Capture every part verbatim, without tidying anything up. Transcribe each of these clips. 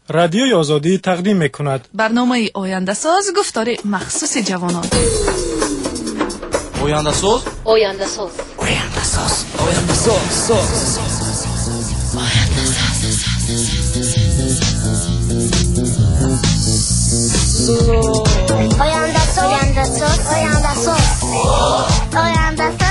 رادیوی آزادی تقدیم میکند. برنامه آینده ساز گفتار مخصوص جوانان. آینده ساز آینده ساز آینده ساز آینده ساز آینده ساز آینده ساز آینده ساز آینده ساز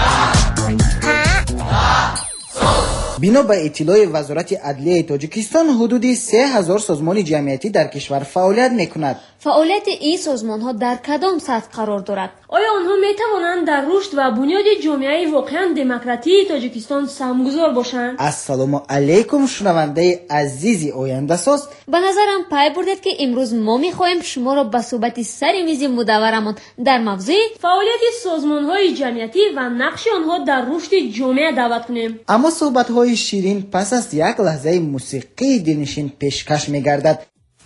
بنا به اطلاع وزارت عدلیه تاجیکستان حدود سه هزار سازمان جمعیتی در کشور فعالیت میکند. فعالیت این سازمان ها در کدام سطح قرار دارد؟ آیا آنها می توانند در رشد و بنیاد جامعه واقعا دموکراتی تاجیکستان سهمگذار باشند؟ السلام علیکم شنونده عزیزی آینده ساز. به نظرم پی بردید که امروز ما میخواهیم شما را به صحبت سر میز مدورمان در موضوع فعالیت سازمان های جمعیتی و نقش آنها در رشد جامعه دعوت کنیم. اما صحبت های شیرین پس از یک لحظه موسیقی دلنشین پیشکش میگردد.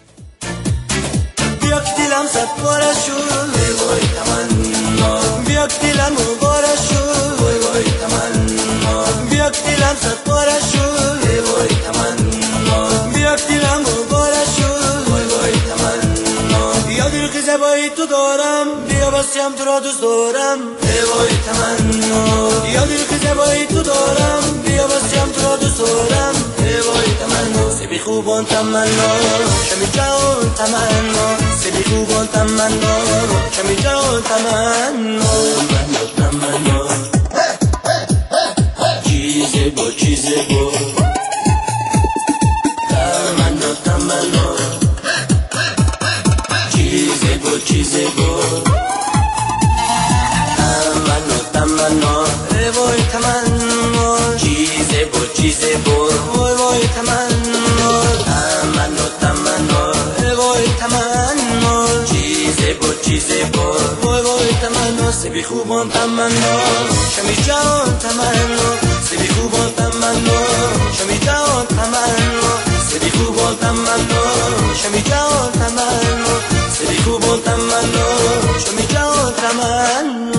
بیاک دلم صد باره شد وای وای تمنا بیاک دلم مباره شد وای وای تمنا بیاک دلم صد باره شد وای وای تمنا بیاک دلم مباره شد وای وای تمنا یا دل که زبایی تو دارم بیا بسیم تو را دوست دارم وای وای تمنا یا دل که زبایی تو دارم بیا بسیم تو را دوست دارم وای وای تمنا سبی خوبان تمنا شمی جان تمنا سبی خوبان تمنا شمی جان تمنا تمنا چیزه با چیزه با تمنا تمنا چیزه با چیزه با تمنا تمنا وای تمنا چیزه با چیزه با وای وای تمنا تمنا تمنا وای تمنا چیزه با چیزه با وای وای تمنا سبی خوبان تمنا شمی جان تمنا سبی خوبان تمنا شمی جان تمنا سبی خوبان تمنا شمی جان تمنا سبی خوبان تمنا شمی جان تمنا.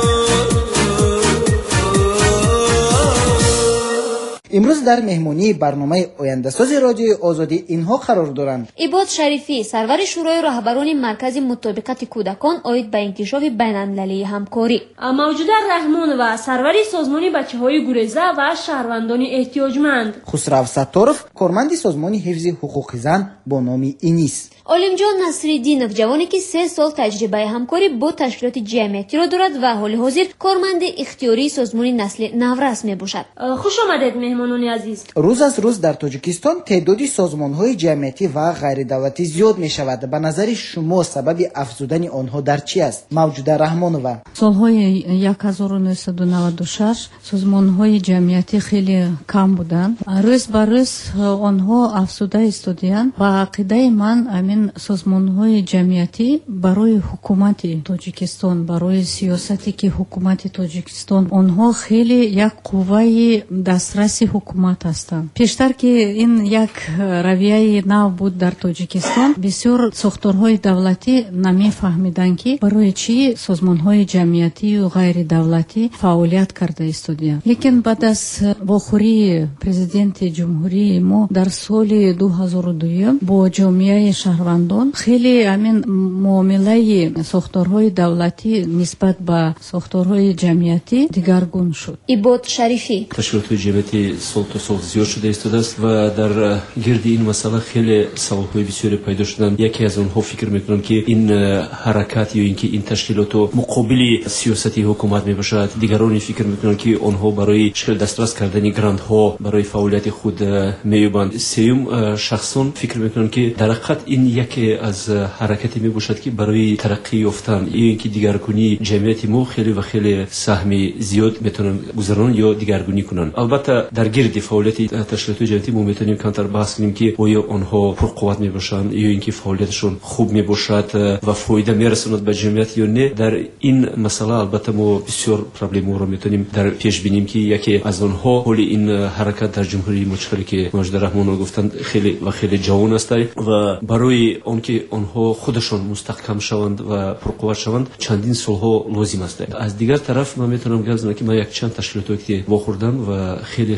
امروز در مهمانی برنامه آینده ساز رادیوی آزادی اینها قرار دارند: عباد شریفی، سرور شورای رهبران مرکز مطابقت کودکان عاید به انکشاف بین‌المللی همکاری، موجوده رحمان و سرور سازمان بچه‌های گریزه و شهروندان احتیاجمند، خسرو ستارов، کارمند سازمان حفظ حقوق زن با نام اینیس، عالمجان نصرالدینов، جوانی که سه سال تجربه همکاری با تشکیلات جمعیتی را دارد و حال حاضر کارمند اختیاری سازمان نسل نورس میباشد. خوش آمدید مهمانان عزیز. روز از روز در تاجیکستان تعداد سازمان‌های جمعیتی و غیر دولتی زیاد می‌شود. به نظر شما سبب افزودن آنها در چی است؟ موجوده رحمانова: سال‌های یک هزار و نهصد و نود و شش سازمان‌های جمعیتی خیلی کم بودند. روز به روز آنها افزوده ایستادند و عقیده من امین سازمان‌های جمعیتی برای حکومت تاجیکستان، برای سیاستی که حکومت تاجیکستان آنها خیلی یک قوه دسترس حکومت هستند. پیشتر که این یک رویه نو بود در تاجیکستان، بسیار ساختارهای دولتی نمی‌فهمیدند که برای چی سازمان‌های جمعیتی و غیر دولتی فعالیت کرده ایستادند. لیکن بعد از واخوری پرزیدنت جمهوری ما در سال دو هزار و دو با جامعه شهروندان خیلی همین معامله ساختارهای دولتی نسبت به ساختارهای جمعیتی دیگرگون شد. عباد شریفی: تشکیلات جمعیتی سال تا سال زیاد شده ایستاده است و در گرد این مسئله خیلی سوالهای بسیاری پیدا شدن. یکی از اونها فکر میکنم که این حرکت یا اینکه این تشکیلات مقابل سیاستی حکومت میباشد. دیگرانی فکر میکنن که آنها برای شکل دسترس کردن گرانت ها برای فعالیت خود میوبند. سوم شخصان فکر میکنن که در حقیقت این یکی از حرکتی میباشد که برای ترقی یافتن یا اینکه دیگرگونی جمعیت ما خیلی و خیلی سهم زیاد میتونن گذران یا دیگرگونی کنن. البته در گرد فعالیت تشکیلات جمعیتی ما میتونیم کمتر بحث کنیم که آیا آنها پرقوت میباشند یا اینکه فعالیتشون خوب میباشد و فایده میرساند به جمعیت یا نه. در این مسئله البته ما بسیار پروبلم رو میتونیم در پیش بینیم که یکی از آنها حول این حرکت در جمهوری مشخصی که ماجد رحمان گفتند خیلی و خیلی جوان است و برای آنکه آنها خودشان مستحکم شوند و پرقوت شوند چندین سالها لازم است. از دیگر طرف من میتونم گفتم که من یک چند تشکیلاتی واخوردم و خیلی خیلی محترم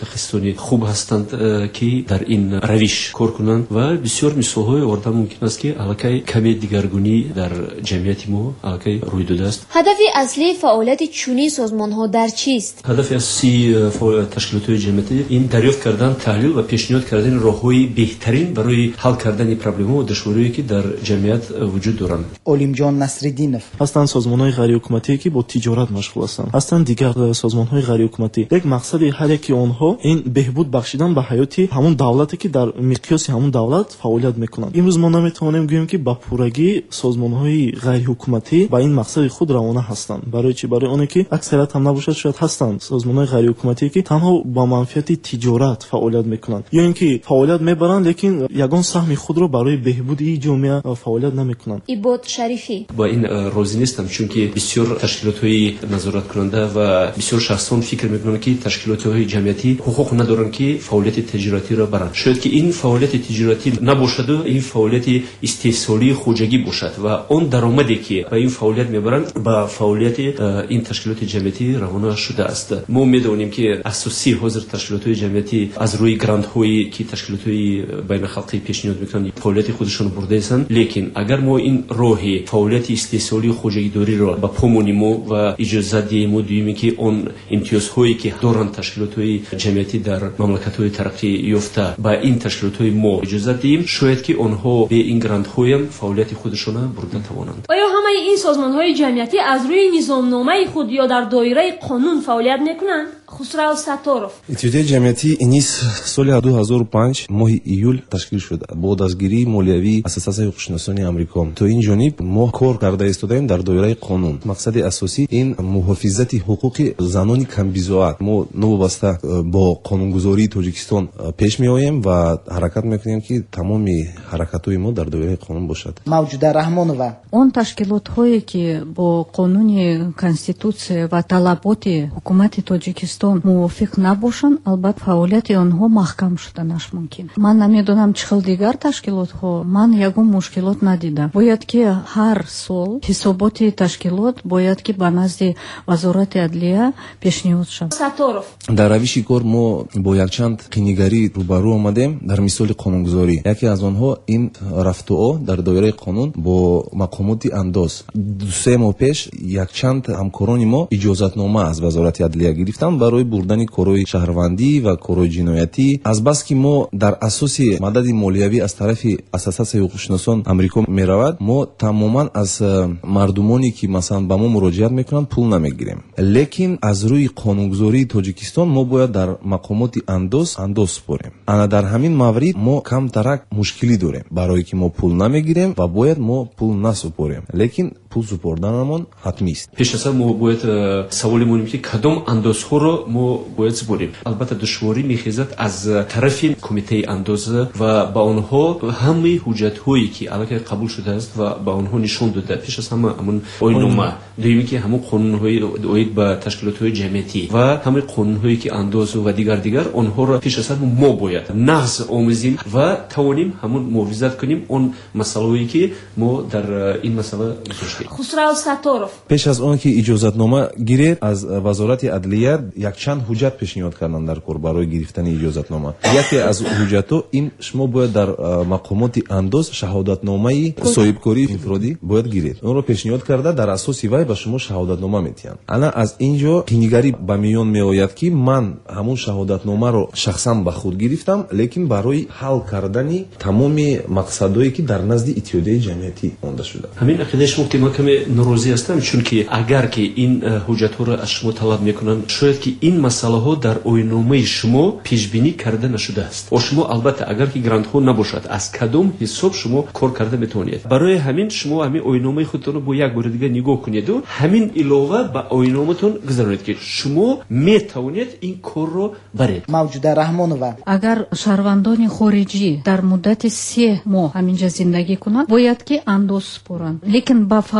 мутахассисони хуб ҳастанд ки дар ин равиш кор кунанд ва бисёр мисолҳои ордан мумкин аст ки аллакай каме дигаргунӣ дар ҷамъияти мо аллакай рӯй додааст. ҳадафи аслии фаъолияти чунин созмонҳо дар чист? ҳадафи асосии ташкилотҳои ҷамъиятӣ ин дарёфт кардан, таҳлил ва пешниҳод кардани роҳҳои беҳтарин барои ҳал кардани проблемаҳо ва душвориҳое ки дар ҷамъият вуҷуд доранд. олимҷон Насриддинов: ҳастанд созмонҳои ғайриҳукуматие ки бо тиҷорат машғул ҳастанд, ҳастанд дигар созмонҳои ғайриҳукуматӣ. як мақсади ҳар яки онҳо ин беҳбуд бахшидан ба ҳаёти ҳамон давлате ки дар миқёси ҳамон давлат фаъолият мекунанд. имрӯз мо наметавонем гӯем ки ба пуррагӣ созмонҳои ғайриҳукуматӣ ба ин мақсади худ равона ҳастанд. барои чӣ? барои оне ки аксарият ҳам набошад, шояд ҳастанд созмонҳои ғайриҳукуматие ки танҳо ба манфиати тиҷорат фаъолият мекунанд, ё ин ки фаъолият мебаранд, лекин ягон саҳми худро барои беҳбуди ҷомеа фаъолият намекунанд. ибод шарифӣ: ба ин розӣ нестам, чунки бисёр ташкилотҳои назораткунанда ва бисёр шахсон фикр мекунанд ки ташкилотҳои ҷамъиятӣ ҳуқуқ надоранд ки фаъолияти тиҷоратиро баранд. шояд ки ин фаъолияти тиҷоратӣ набошаду ин фаъолияти истеҳсолии хуҷагӣ бошад ва он даромаде ки ба ин фаъолият мебаранд ба фаъолияти ин ташкилоти ҷамъиятӣ равона шудааст. мо медонем ки асосии ҳозир ташкилотҳои ҷамъиятӣ аз рӯи грантҳои ки ташкилотҳои байнахалқӣ пешниҳод мекунанд фаъолияти худашон бурдаистанд, лекин агар мо ин роҳи фаъолияти истеҳсолии хуҷагидориро ба по монимо ва иҷозат диҳему, дуюме ки он имтиёзҳое ки доранд ташкилотҳои ҷамъиятӣ дар мамлакатҳои тараққиёфта ба ин ташкилотҳои мо иҷозат диҳем, шояд ки онҳо бе ин грантҳоям фаъолияти худашона бурда тавонанд. оё ҳамаи ин созмонҳои ҷамъиятӣ аз рӯи низомномаи худ ё дар доираи қонун фаъолият мекунанд? хусрав Сатторов: иттиҳодияи ҷамъиятӣ инис соли ду ҳазору панҷ моҳи июл ташкил шуд бо дастгирии молиявии ассотсиясияи ҳуқуқшиносони амрико. то ин ҷониб мо кор карда истодаем дар доираи қонун. мақсади асосӣ ин муҳофизати ҳуқуқи занони камбизоат. мо новобаста бо қонунгузории Тоҷикистон пеш меоем ва ҳаракат мекунем ки тамоми ҳаракатҳои мо дар доираи қонун бошад. Мавҷуда Раҳмонова: он ташкилотҳое ки бо қонуни конститутсия ва талаботи ҳукумати Тоҷикистон мувофиқ набошанд, албатта фаъолияти онҳо маҳкам шуданаш мумкин. ман намедонам чӣ хел дигар ташкилотҳо, ман ягон мушкилот надидам. бояд ки ҳар сол ҳисоботи ташкилот бояд ки ба назди вазорати адлия пешниҳод шавад. Сатторов: дар равиши кор мо бо якчанд қинигарӣ рӯбарӯ омадем дар мисоли қонунгузорӣ. яке аз онҳо ин рафтуо дар доираи қонун бо мақомоти андоз. дусе моҳ пеш якчанд ҳамкорони мо иҷозатнома аз вазорати адлия гирифтанд барои бурдани корои шаҳрвандӣ ва корои ҷиноятӣ. азбаски мо дар асоси мадади молиявӣ аз тарафи ассотсиясияи ҳуқуқшиносон амрико меравад, мо тамоман аз мардумоне ки масалан ба мо муроҷиат мекунанд пул намегирем. лекин аз рӯи қонунгузории Тоҷикистон мо бояд дар мақомоти андоз андоз супорем. ана дар ҳамин маврид мо камтарак мушкилӣ дорем, барое ки мо пул намегирем ва бояд мо пул насупорем. лекин пул супорданамон ҳатмист. пеш аз ҳам мо бояд саволе монем ки кадом андозҳоро мо бояд супорем. албатта душворӣ мехезад аз тарафи кумитаи андоза ва ба онҳо ҳамаи ҳуҷҷатҳое ки аллакай қабул шудааст ва ба онҳо нишон дода, пеш аз ҳама ҳамон ойнома, дуюме ки ҳамон қонунҳои оид ба ташкилотҳои ҷамъиятӣ ва ҳамаи қонунҳое ки андозу ва дигар дигар онҳоро пеш аз ҳама мо бояд нағз омӯзем ва тавонем ҳамон муҳофизат кунем он масъалаҳое ки мо дар ин масъала доштем. хусрав Сатторов: пеш аз он ки иҷозатнома гиред аз вазорати адлия якчанд ҳуҷҷат пешниҳод карданд дар кор барои гирифтани иҷозатнома. яке аз ҳуҷҷатҳо ин шумо бояд дар мақомоти андоз шаҳодатномаи соҳибкории инфиродӣ бояд гиред. онро пешниҳод карда дар асоси вай ба шумо шаҳодатнома метиҳанд. ана аз ин ҷо қинигарӣ ба миён меояд ки ман ҳамон шаҳодатномаро шахсан ба худ гирифтам, лекин барои ҳал кардани тамоми мақсадҳое ки дар назди иттиҳодияи ҷамъиятӣ монда шуда. ҳамин ақидаи шумо ки ман каме норозӣ ҳастам, чунки агар ки ин ҳуҷҷатҳоро аз шумо талаб мекунанд, шояд ки ин масъалаҳо дар ойномаи шумо пешбинӣ карда нашудааст. о шумо албатта агар ки грантҳо набошад, аз кадом ҳисоб шумо кор карда метавонед. барои ҳамин шумо ҳамин ойномаи худтонро бо як бори дигар нигоҳ кунеду ҳамин илова ба ойноматон гузаронед ки шумо метавонед ин корро баред. Мавҷуда Раҳмонова: агар шаҳрвандони хориҷӣ дар муддати се моҳ ҳаминҷа зиндагӣ кунанд, бояд ки андоз супоранд, лекин ба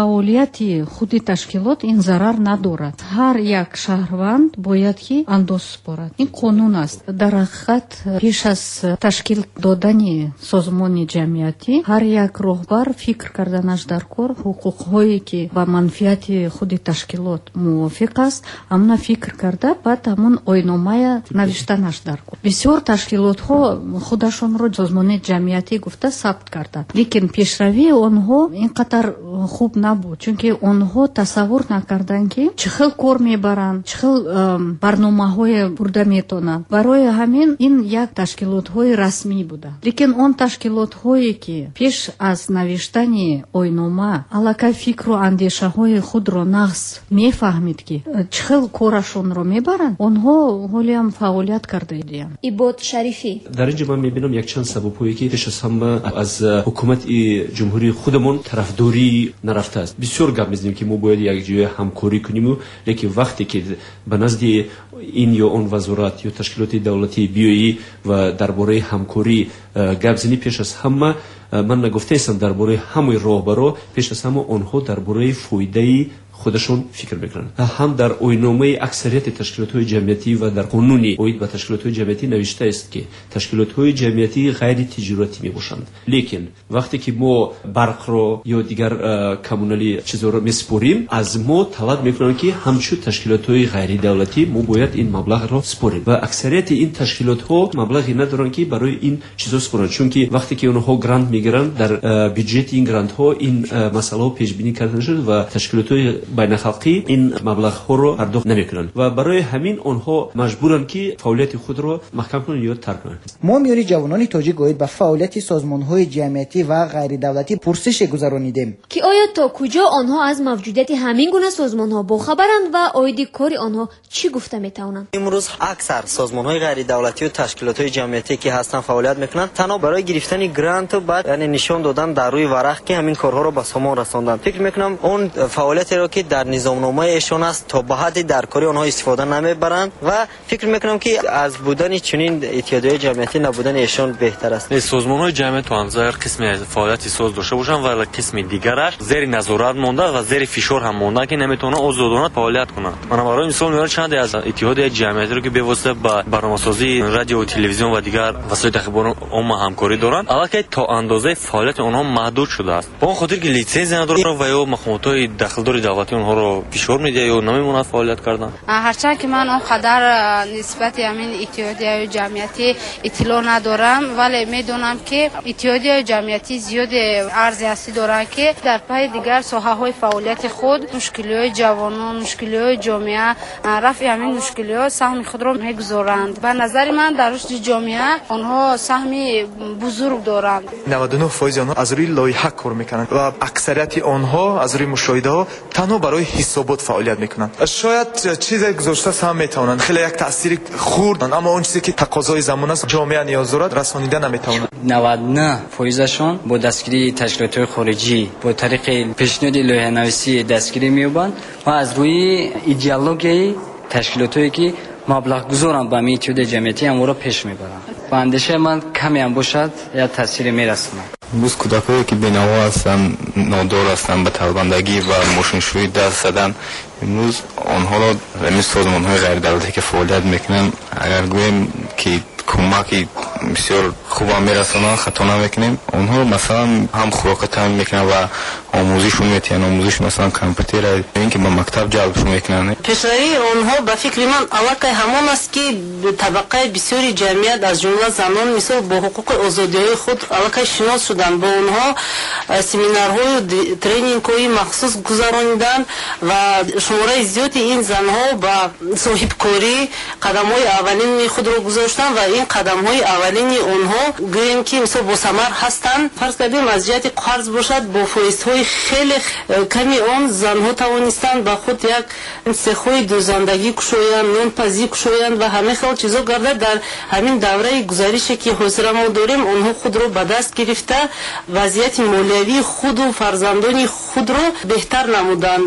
фаъолияти худи ташкилот ин зарар надорад. ҳар як шаҳрванд бояд ки андоз супорад. ин қонун аст. дар ҳақиқат пеш аз ташкил додани созмони ҷамъиятӣ ҳар як роҳбар фикр карданаш дар кор ҳуқуқҳое ки ба манфиати худи ташкилот мувофиқ аст амна фикр карда баъд ҳамон ойномая навиштанаш дар кор. бисёр ташкилотҳо худашонро созмони ҷамъиятӣ гуфта сабт карданд, лекин пешравии онҳо ин қадар хуб набуд, чунки онҳо тасаввур накарданд ки чӣ хел кор мебаранд, чӣ хел барномаҳое бурда метонанд. барои ҳамин ин як ташкилотҳои расмӣ буда. лекин он ташкилотҳое ки пеш аз навиштани ойнома аллакай фикру андешаҳои худро нағз мефаҳмид ки чӣ хел корашонро мебаранд, онҳо ҳолиам фаъолият карда идеянд. ибод шарифӣ: дар инҷа ман мебинам якчанд сабабҳое ки пеш аз ҳама аз ҳукумати ҷумҳурии худамон тарафдорӣ нарафтааст. бисёр гап мезанем ки мо бояд якҷоя ҳамкорӣ куниму, лекин вақте ки ба назди ин ё он вазорат ё ташкилоти давлатӣ биёӣ ва дар бораи ҳамкорӣ гап зани, пеш аз ҳама ман нагуфтаистам дар бораи ҳамаи роҳбаро, пеш аз ҳама онҳо дар бораи фоидаи خودشون فکر میکنن. هم در آیین‌نامه اکثریت تشکیلات‌های جمعیتی و در قانون اوید و تشکیلات‌های جمعیتی نوشته است که تشکیلات‌های جمعیتی غیر تجارتی میباشند. لیکن وقتی که ما برق رو یا دیگر کمونالی چیزا رو میسپاریم، از ما طلب میکنن که همچون تشکیلات‌های غیر دولتی ما باید این مبلغ رو سپاریم و اکثریت این تشکیلات‌ها مبلغی ندارن که برای این چیزا سپارن، چون که وقتی که اونها گرانت میگیرن در بودجت این گرانت‌ها این مسئله پیش بینی کرده شده و تشکیلات‌های байналхалқӣ ин маблағҳоро пардохт намекунанд ва барои ҳамин онҳо маҷбуранд ки фаъолияти худро маҳкам кунанд ё тарк кунанд. мо миёни ҷавонони тоҷик оид ба фаъолияти созмонҳои ҷамъиятӣ ва ғайридавлатӣ пурсише гузаронидем ки оё то куҷо онҳо аз мавҷудияти ҳамин гуна созмонҳо бохабаранд ва оиди кори онҳо чӣ гуфта метавонанд. имрӯз аксар созмонҳои ғайридавлатию ташкилотҳои ҷамъиятӣ ки ҳастанд фаъолият мекунанд танҳо барои гирифтани гранту баъд яъне нишон додан дар рӯи варақ ки ҳамин корҳоро ба сомон расонданд. фикр мекунам он фаъолиятеро ки дар низомномаи эшон аст то ба ҳадди дар кори онҳо истифода намебаранд ва фикр мекунам ки аз будани чунин иттиҳодияи ҷамъиятӣ набудани эшон беҳтар аст. созмонҳои ҷамъият то андозаи қисми фаъолияти соз дошта бошанд ва қисми дигараш зери назорат монда ва зери фишор ҳам монда ки наметавонанд озодона фаъолият кунанд. ман барои мисол меорам чанде аз иттиҳодияи ҷамъиятиро ки бевосита ба барномасозии радио, телевизион ва дигар васоити ахбори умма ҳамкорӣ доранд, аллакай то андозаи фаъолияти онҳо маҳдуд шудааст. ба он хотир ки лицензия надоранд ва ё махмумотҳои дахлдори давлатӣ онҳоро фишор медиҳад ё намемонад фаъолият кардан. ҳарчанд ки ман он қадар нисбати ҳамин иттиҳодияи ҷамъиятӣ иттилоъ надорам, вале медонам ки иттиҳодияи ҷамъиятӣ зиёде арзи ҳастӣ доранд ки дар паи дигар соҳаҳои фаъолияти худ мушкилиҳои ҷавонон, мушкилиҳои ҷомеа, рафъи ҳамин мушкилиҳо саҳми худро мегузоранд. ба назари ман дар рушди ҷомеа онҳо саҳми бузург доранд. навад و نه فایز آنها از روی لایحه کار میکنند و اکثریت آنها از روی مشاهده ها تنها برای حسابات فعالیت میکنند. شاید چیزی گذاشته هم میتونند خیلی یک تاثیر خورد، اما اون چیزی که تقاضای زمان است جامعه نیاز دارد رسانیده نمیتوانند. نود و نه فایزشون با دستگیری تشکیلات‌های خارجی با طریق پیشنهاد لایحه‌نویسی دستگیری می‌یابند و از روی ایدئولوژی تشکیلات‌هایی که مبلغ گذارند به میتود جمعیتی هم را پیش میبرند. با اندیشه من کمی هم باشد یا تاثیر میرساند. امروز کودکانی که بینوا هستند، نادار هستند، به تلبندگی و ماشینشویی دست زدن، امروز آنها را به سازمان‌های غیر دولتی که فعالیت میکنند اگر گوییم که کمکی بسیار خوب هم میرسانند خطا نمیکنیم. آنها مثلا هم خوراک تامین میکنند و آموزششون میتین آموزش مثلا کامپیوتر اینکه به مکتب جلبشون میکنند. پیشروی آنها به فکر من علاقه همان است که طبقه بسیاری جمعیت از جمله زنان مثل با حقوق آزادی خود علاقه شناس شدند. با آنها سمینارهای و ترینینگ‌های مخصوص گذراندند و شماره زیادی این زنها با صاحبکاری قدم‌های اولین خود را گذاشتند و این قدم‌های اولین آنها گوییم که مثل با ثمر هستند. فرض کردیم از جهت قرض باشد با فایزهای خیلی کمی آن زنها توانستند با خود یک سخوی دوزندگی کشویند، نانپزی کشویند و همه خیلی چیزا گردد. در همین دوره گزارشی که حاضر ما داریم آنها خود را به دست گرفته وضعیت مالیوی خود و فرزندان خود را بهتر نمودند.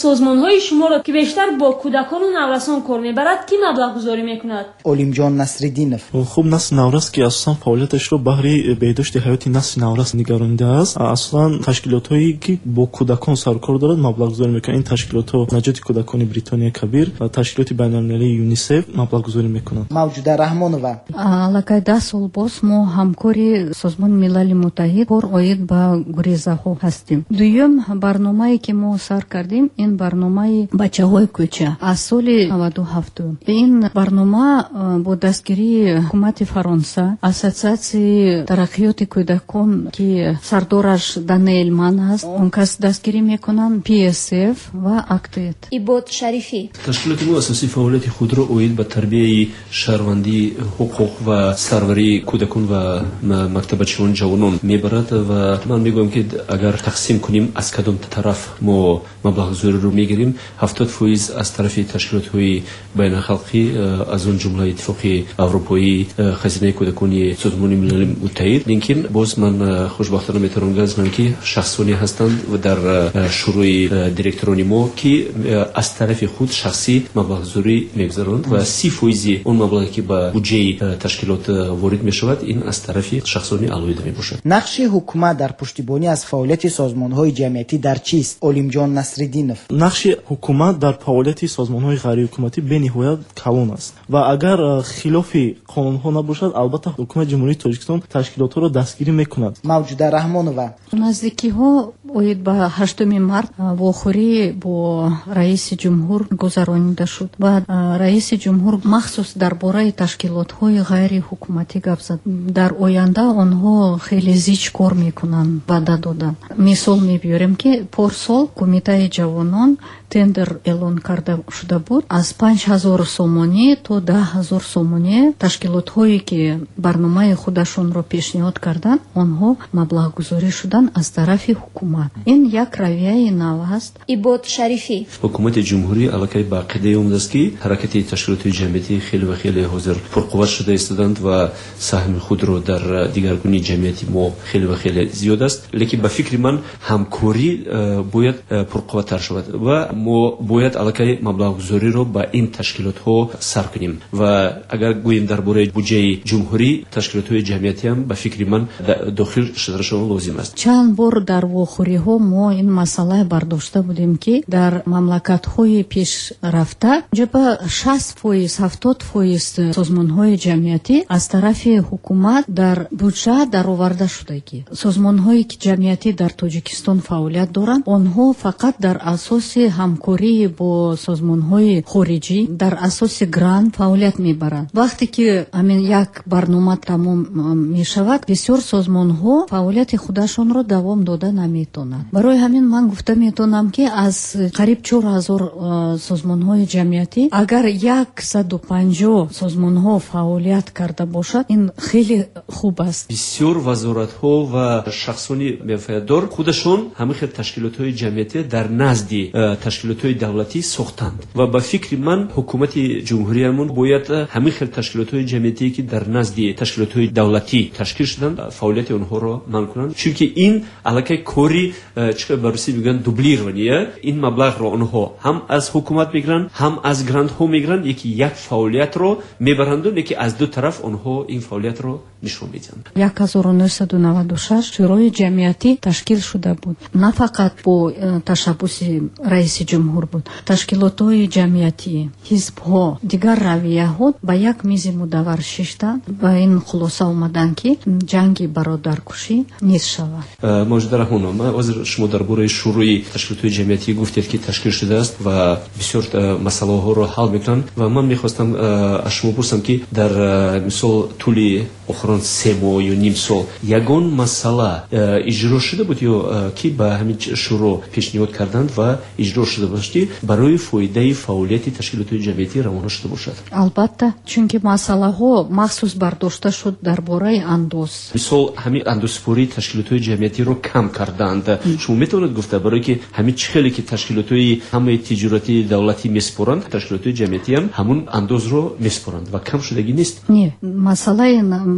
سازمان‌های شما را که بیشتر با کودکان و نورسان کار می‌برد کی مبلغ گذاری می‌کند؟ олимҷон насриддинов. хуб насли наврас ки асосан фаъолияташро баҳри беҳдошти ҳаёти насли наврас нигаронида аст. асосан ташкилотҳое ки бо кӯдакон саркор дорад маблағгузорӣ мекунад. ин ташкилотҳо наҷоти кӯдакони бритония кабир ва ташкилоти байналмилалии юнисеф маблағгузорӣ мекунанд. мавҷуда раҳмонова. аллакай даҳ сол боз мо ҳамкори созмони милали муттаҳид кор оид ба гурезаҳо ҳастем. дуюм барномае ки мо сар кардем ин барномаи бачаҳои кӯча аз соли наваду ҳафтум. ин барнома бо дастгирии ҳукумати фаронса, ассотсиатсияи тараққиёти кӯдакон ки сардораш Даниэл Ман аст, он кас дастгирӣ мекунанд, пи эс эф ва актед. ибод шарифӣ. ташкилоти мо асосии фаъолияти худро оид ба тарбияи шаҳрвандӣ, ҳуқуқ ва сарварии кӯдакон ва мактабачиёни ҷавонон мебарад ва ман мегӯям ки агар тақсим кунем аз кадом тараф мо маблағгузориро мегирем, ҳафтод фоиз аз тарафи ташкилотҳои байналхалқӣ, аз он ҷумла иттифоқи аврупоӣ, хазинаи кӯдакони созмони милали муттаҳид. лекин боз ман хушбахтона метавонам гузарам ки шахсоне ҳастанд дар шӯрои директорони мо ки аз тарафи худ шахсӣ маблағгузорӣ мегузаронанд ва си фоизи он маблағе ки ба буҷаи ташкилот ворид мешавад, ин аз тарафи шахсони алоҳида мебошад. нақши ҳукумат дар пуштибонӣ аз фаъолияти созмонҳои ҷамъиятӣ дар чист? олимҷон насриддинов. нақши ҳукумат дар фаъолияти созмонҳои ғайриҳукуматӣ бениҳоят калон аст ва агар хилофи қонунҳо набошад, албатта ҳукумати ҷумҳурии тоҷикистон ташкилотҳоро дастгирӣ мекунад. мавҷуда раҳмонова. наздикиҳо оид ба ҳаштуми март вохӯрӣ бо раиси ҷумҳур гузаронида шуд ва раиси ҷумҳур махсус дар бораи ташкилотҳои ғайриҳукуматӣ гап зад. дар оянда онҳо хеле зич кор мекунанд ваъда доданд. мисол мебиёрем ки порсол кумитаи ҷавонон тендер эълон карда шуда буд. аз панҷ ҳазор сомонӣ то даҳ ҳазор сомонӣ ташкилотҳое ки барномаи худашонро пешниҳод карданд, онҳо маблағгузорӣ шуданд аз тарафи ҳукумат. ин як равияи нав аст. ибод шарифӣ. ҳукумати ҷумҳурӣ аллакай ба ақидаи омадааст ки ҳаракати ташкилотҳои ҷамъиятӣ хеле ва хеле ҳозир пурқувват шуда истоданд ва саҳми худро дар дигаргунии ҷамъияти мо хеле ва хеле зиёд аст. лекин ба фикри ман ҳамкорӣ бояд пурқувваттар шавад ва мо бояд аллакай маблағгузориро ба ин ташкилотҳо сар кунем ва агар гӯем дар бораи буҷаи ҷумҳурӣ, ташкилотҳои ҷамъиятиам ба фикри ман дохил шударашон лозим аст. чанд бор дар вохӯриҳо мо ин масъала бардошта будем ки дар мамлакатҳои пешрафта ҷаба шаст фоиз ҳафтод фоиз созмонҳои ҷамъиятӣ аз тарафи ҳукумат дар буҷа дароварда шудагӣ. созмонҳое ки ҷамъиятӣ дар тоҷикистон фаъолият доранд, онҳо фақат дар асоси ҳамкории бо созмонҳои хориҷӣ, дар асоси грант фаъолият мебаранд. вақте ки амин як барнома тамом мешавад, бисёр созмонҳо фаъолияти худашонро давом дода наметонанд. барои ҳамин ман гуфта метонам ки аз қариб чор ҳазор созмонҳои ҷамъиятӣ агар яксаду панҷоҳ созмонҳо фаъолият карда бошад, ин хеле хуб аст. бисёр вазоратҳо ва шахсони муаффақиятдор худашон ҳамин хел ташкилотҳои ҷамъиятӣ дар назди ташкилотҳои давлатӣ сохтанд ва ба фикри ман ҳукумати ҷумҳуриямон бояд ҳамин хел ташкилотҳои ҷамъиятие ки дар назди ташкилотҳои давлатӣ ташкил шуданд фаъолияти онҳоро манъ кунанд, чунки ин аллакай кори чиқа ба русӣ мегӯянд дублирование. ин маблағро онҳо ҳам аз ҳукумат мегиранд, ҳам аз грантҳо мегиранд, яки як фаъолиятро мебаранду, яки аз ду тараф онҳо ин фаъолиятро нишон медиҳанд. як ҳазору нӯҳсаду наваду шаш шӯрои ҷамъиятӣ ташкил шуда буд. на фақат бо ташаббуси раиси ҷумҳур буд. ташкилотҳои ҷамъиятӣ, ҳизбҳо, дигар равияҳо ба як мизи мудаввар шишта ба ин хулоса омаданд ки ҷанги бародаркушӣ низ шавад. мавҷуда раҳмонам, ҳозир шумо дар бораи шӯрои ташкилотҳои ҷамъиятӣ гуфтед ки ташкил шудааст ва бисёр масъалаҳоро ҳал мекунанд ва ман мехостам аз шумо пурсам ки дар мисол тӯли охирон се моҳ ё ним сол ягон масъала иҷро шуда буд ё ки ба ҳамин шӯро пешниҳод карданд ва иҷро шуда бошад ки барои фоидаи фаъолияти ташкилотҳои ҷамъиятӣ равона шуда бошад? албатта, чунки масъалаҳо махсус бардошта шуд дар бораи андоз. мисол ҳамин андозпории ташкилотҳои ҷамъиятиро кам карданд. шумо метавонед гуфта барое ки ҳамин чӣ хеле ки ташкилотҳои ҳамаи тиҷоратии давлатӣ меспоранд, ташкилотҳои ҷамъиятӣ ҳам ҳамун андозро меспоранд ва кам шудагӣ нест? не, масъалаи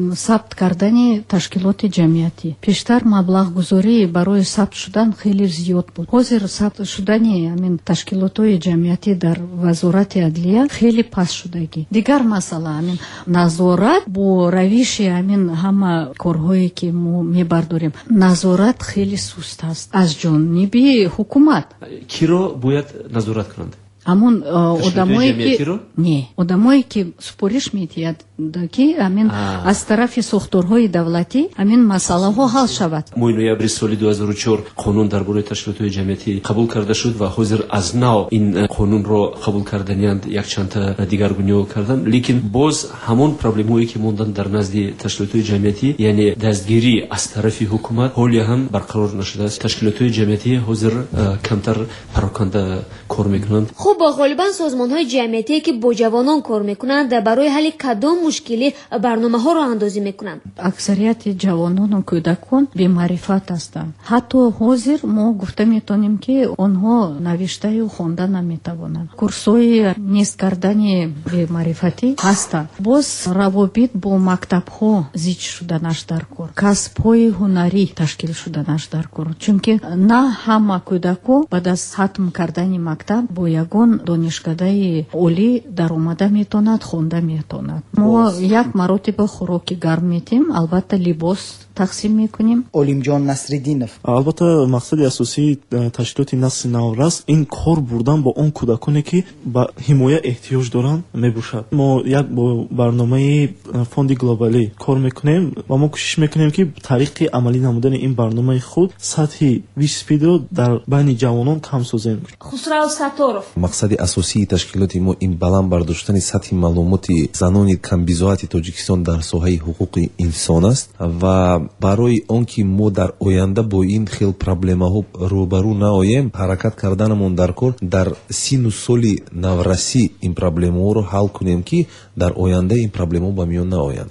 сабт кардани ташкилоти ҷамъиятӣ. Пештар маблағгузорӣ барои сабт шудан хеле зиёд буд. ҳозир сабт шудани амин ташкилотҳои ҷамъиятӣ дар вазорати адлия хеле паст шудагӣ. Дигар масъала амин назорат бо равиши амин ҳама корҳое ки мо мебардорем, назорат хеле суст аст аз ҷониби ҳукумат. киро бояд назорат кунанд? ҳамон одамое ки не одамое ки супориш медиҳад ки амин аз тарафи сохторҳои давлатӣ амин масъалаҳо ҳал шавад. моҳи ноябри соли ду ҳазору чор қонун дар бораи ташкилотҳои ҷамъиятӣ қабул карда шуд ва ҳозир аз нав ин қонунро қабул карданиянд якчанда дигаргуниҳо кардан, лекин боз ҳамон проблемҳое ки монданд дар назди ташкилотҳои ҷамъиятӣ, яъне дастгирӣ аз тарафи ҳукумат ҳоле ҳам барқарор нашудааст. ташкилотҳои ҷамъиятӣ ҳозир камтар пароканда кор мекунанд. хуб, ғолибан созмонҳои ҷамъиятие ки бо ҷавонон кор мекунанд барои ҳалли кадом мушкилӣ барномаҳоро андозӣ мекунанд? аксарияти ҷавонону кӯдакон бемаърифат ҳастанд. ҳатто ҳозир мо гуфта метонем ки онҳо навиштаю хонда наметавонанд. курсҳои нест кардани бемаърифатӣ ҳастанд. боз равобит бо мактабҳо зич шуданаш дар кор, касбҳои ҳунарӣ ташкил шуданаш дар кор, чунки на ҳама кӯдакҳо баъд аз хатм кардани мактаб бо ягон донишкадаи олӣ даромада метонад, хонда метонад. мо як маротиба хӯроки гарм метем, албатта либос тақсим мекунем. олимҷон Насриддинов: албатта мақсади асосии ташкилоти насли наврас ин кор бурдан бо он кӯдаконе ки ба ҳимоя эҳтиёҷ доранд мебошад. мо як бо барномаи фонди глобалӣ кор мекунем ва мо кӯшиш мекунем ки тариқи амалӣ намудани ин барномаи худ сатҳи виспидро дар байни ҷавонон кам созем. хусрав сатторов: мақсади асосии ташкилоти мо ин баланд бардоштани сатҳи маълумоти занони камбизоати тоҷикистон дар соҳаи ҳуқуқи инсон аст ва барои он ки мо дар оянда бо ин хел проблемаҳо рӯбарӯ наоем, ҳаракат карданамон дар кор дар сину соли наврасӣ ин проблемаҳоро ҳал кунем ки дар оянда ин проблемаҳо ба миён наоянд.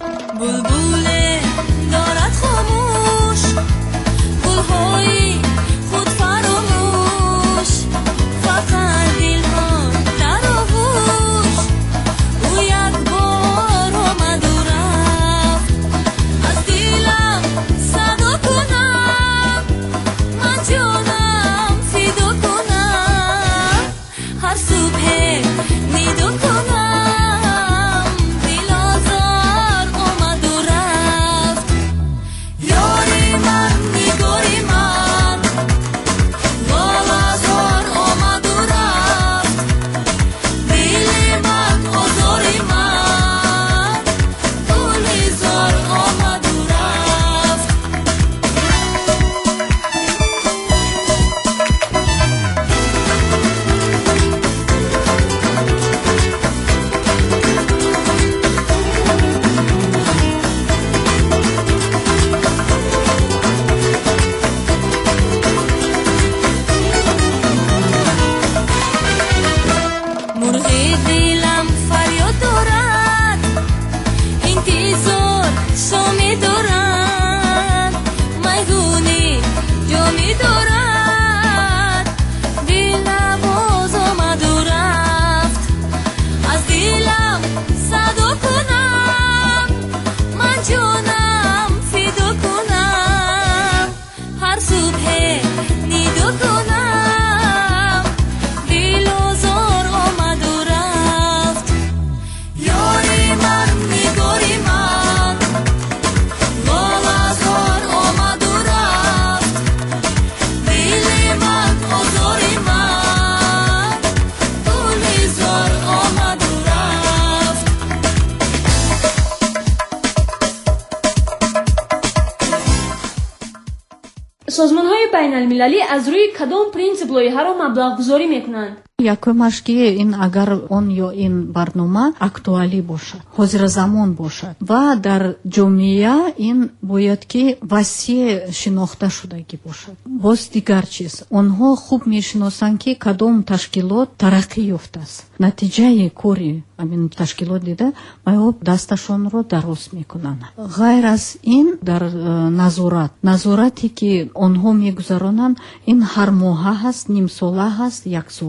созмонҳои байналмилалӣ аз рӯи кадом принсип лоиҳаро маблағгузорӣ мекунанд? якумаш ки ин агар он ё ин барнома актуалӣ бошад, ҳозиразамон бошад ва дар ҷомеа ин бояд ки васеъ шинохта шудагӣ бошад. боз дигар чиз, онҳо хуб мешиносанд ки кадом ташкилот тараққӣ ёфтааст. натиҷаи кори амин ташкилот дида маёб дасташонро дароз мекунанд. ғайр аз ин дар назорат назорате ки онҳо мегузаронанд, ин ҳар моҳа ҳаст, нимсола ҳаст, яксола ҳаст.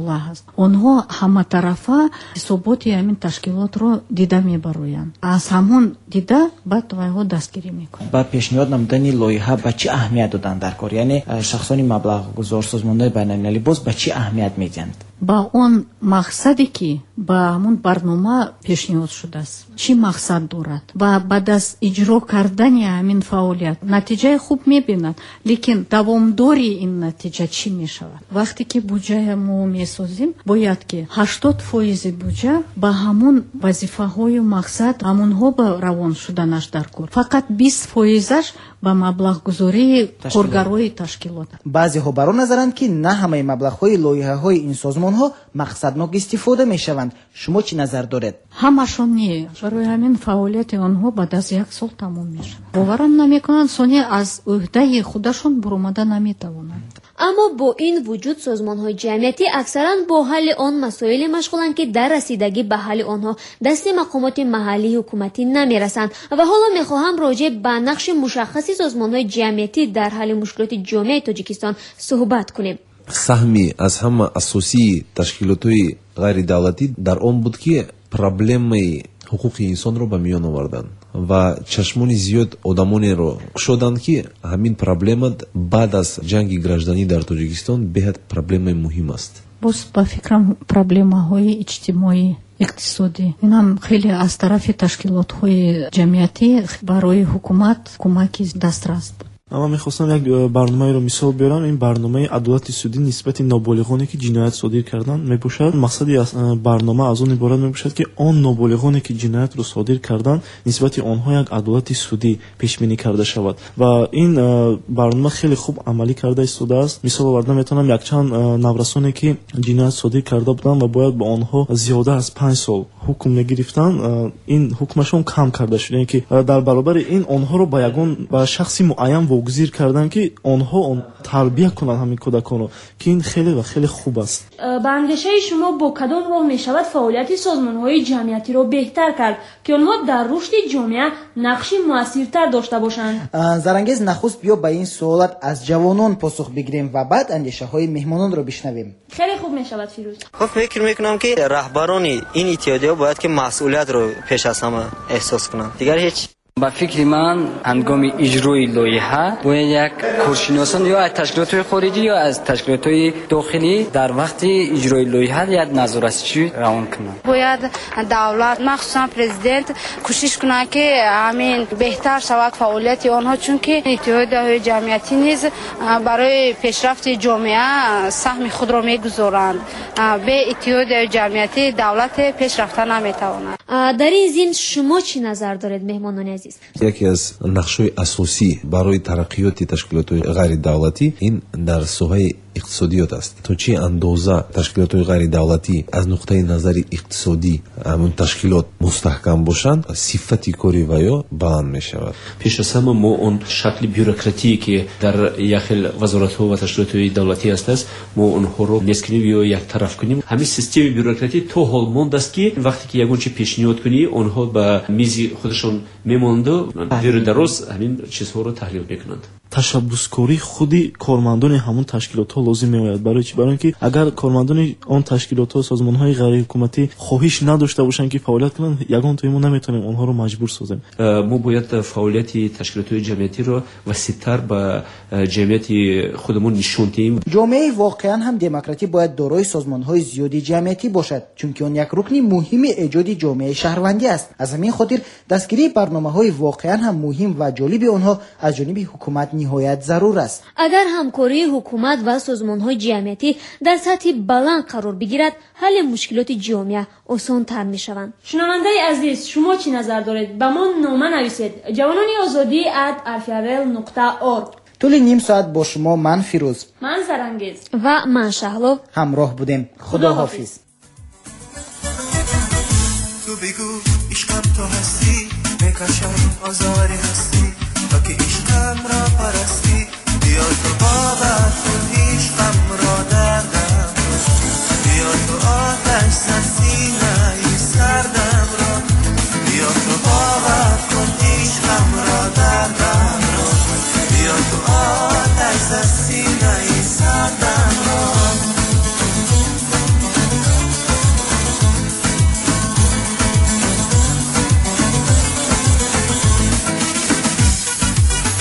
онҳо ҳаматарафа ҳисоботи ҳамин ташкилотро дида мебароянд. аз ҳамон дида баъд вайҳо дастгирӣ мекунанд. ба пешниҳод намудани лоиҳа ба чӣ аҳамият доданд дар кор, яъне шахсони маблағгузор созмонҳои байналмилалӣ боз ба чӣ аҳамият медиҳанд? ба он мақсаде ки ба ҳамон барнома пешниҳод шудааст чӣ мақсад дорад ва баъд аз иҷро кардани ҳамин фаъолият натиҷаи хуб мебинад, лекин давомдори ин натиҷа чӣ мешавад? вақте ки буҷаи мо месозим, бояд ки ҳаштод фоизи буҷа ба ҳамон вазифаҳою мақсад ҳамонҳо ба равон шуданаш дар кор, фақат бист фоизаш ба маблағгузории коргарои ташкилот. баъзеҳо бар он назаранд ки на ҳамаи маблағҳои лоиҳаҳои ин созмонҳо мақсаднок истифода мешаванд. шумо чӣ назар доред? ҳамашон не. барои ҳамин фаъолияти онҳо баъд аз як сол тамом мешавад. боварам намекунанд соне аз уҳдаи худашон буромада наметавонанд. аммо бо ин вуҷуд созмонҳои ҷамъиятӣ аксаран бо ҳалли он масоиле машғуланд ки дар расидагӣ ба ҳалли онҳо дасти мақомоти маҳаллии ҳукуматӣ намерасанд. ва ҳоло мехоҳам роҷеъ ба нақши мушаххаси созмонҳои ҷамъиятӣ дар ҳалли мушкилоти ҷомеаи тоҷикистон суҳбат кунем. саҳми аз ҳама асосии ташкилотҳои ғайридавлатӣ дар он буд ки проблемаи ҳуқуқи инсонро ба миён оварданд ва чашмони зиёд одамонеро кушоданд ки ҳамин проблема баъд аз ҷанги гражданӣ дар тоҷикистон беҳад проблемаи муҳим аст. боз ба фикрам проблемаҳои иҷтимоӣ иқтисодӣ инам хеле аз тарафи ташкилотҳои ҷамъиятӣ барои ҳукумат кӯмаки дастрас буд. аммо мехостам як барномаеро мисол биёрам. ин барномаи адолати судӣ нисбати ноболиғоне ки ҷиноят содир карданд мебошад. мақсади барнома аз он иборат мебошад ки он ноболиғоне ки ҷиноятро содир карданд нисбати онҳо як адолати судӣ пешбинӣ карда шавад ва ин барнома хеле хуб амалӣ карда истодааст. мисол оварда метавонам якчанд наврасоне ки ҷиноят содир карда буданд ва бояд ба онҳо зиёда аз панҷ сол ҳукм мегирифтанд, ин ҳукмашон кам карда шуд, яъне ки дар баробари ин онҳоро ба ягон ба шахси муайян вогузир карданд ки онҳо он тарбия кунанд ҳамин кӯдаконро, ки ин хеле ва хеле хуб аст. ба андешаи шумо бо кадом роҳ мешавад фаъолияти созмонҳои ҷамъиятиро беҳтар кард ки онҳо дар рушди ҷомеа нақши муассиртар дошта бошанд? зарангез, нахуст биё ба ин суолат аз ҷавонон посух бигирем ва баъд андешаҳои меҳмононро бишнавем. хеле хуб мешавад фирӯз. хуб, фикр мекунам ки раҳбарони ин иттиҳодиё бояд ки масъулиятро пеш аз ҳама эҳсос кунанд. дигар ҳеч. ба фикри ман ҳангоми иҷрои лоиҳа бояд як коршиносон ё аз ташкилотҳои хориҷӣ ё аз ташкилотҳои дохилӣ дар вақти иҷрои лоиҳа як назоратчӣ равон кунанд. бояд давлат махсусан президент кӯшиш кунад ки ҳамин беҳтар шавад фаъолияти онҳо, чунки иттиҳодияҳои ҷамъиятӣ низ барои пешрафти ҷомеа саҳми худро мегузоранд. бе иттиҳодияҳои ҷамъиятӣ давлат пеш рафта наметавонад. дар ин зин шумо чӣ назар доред, меҳмонони азиз? яке аз нақшҳои асосӣ барои тараққиёти ташкилотҳои ғайридавлатӣ ин дар соҳаи иқтисодиёт аст. то чӣ андоза ташкилотҳои ғайридавлатӣ аз нуқтаи назари иқтисодӣ ҳамон ташкилот мустаҳкам бошанд, сифати кори ваё баланд мешавад. пеш аз ҳама мо он шакли бюрократие ки дар яхел вазоратҳо ва ташкилотҳои давлатӣ ҳастааст, мо онҳоро нест кунем ё яктараф кунем. ҳамин системи бюрократӣ то ҳол мондааст ки вақте ки ягон чи пешниҳод кунӣ, онҳо ба мизи худашон мемонду дери дароз ҳамин чизҳоро таҳлил мекунанд. ташаббускории худи кормандони ҳамон ташкилотҳо лозим меояд. барои чӣ? барои он ки агар кормандони он ташкилотҳо созмонҳои ғайриҳукуматӣ хоҳиш надошта бошанд ки фаъолият кунанд, ягон тои мо наметавонем онҳоро маҷбур созем. мо бояд фаъолияти ташкилотҳои ҷамъиятиро васиътар ба ҷамъияти худамон нишон диҳем. ҷомеаи воқеан ҳам демократӣ бояд дорои созмонҳои зиёди ҷамъиятӣ бошад, чунки он як рукни муҳими эҷоди ҷомеаи шаҳрвандӣ аст. аз ҳамин хотир дастгирии барномаҳои воқеан ҳам муҳим ва ҷолиби онҳо аз ҷониби ҳукумат ниҳоят зарур аст. агар ҳамкории ҳукумат ва созмонҳои ҷамъиятӣ дар сатҳи баланд қарор бигирад, ҳалли мушкилоти ҷомеа осонтар мешаванд. шунавандаи азиз, шумо чӣ назар доред? ба мо нома нависед. ҷавонони озодӣ at arfiavel нуқта org. тӯли ним соат бо шумо ман фирӯз, ман зарангез ва ман шаҳлов ҳамроҳ будем. худоҳофиз. تو بگو عشقم تو هستی، بکشم آزاری هستی، تا که عشقم را پرستی، بیا تو باور کن عشقم را دردم، بیا تو آتش زن سینه سردم را، بیا تو باور کن عشقم را دردم را، بیا تو آتش زن سینه سردم